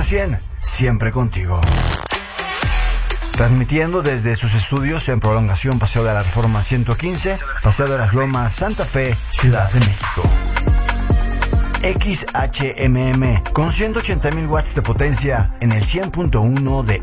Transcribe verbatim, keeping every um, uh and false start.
cien, siempre contigo. Transmitiendo desde sus estudios en Prolongación Paseo de la Reforma ciento quince, Paseo de las Lomas, Santa Fe, Ciudad de México. X H M M con ciento ochenta mil watts de potencia en el cien punto uno de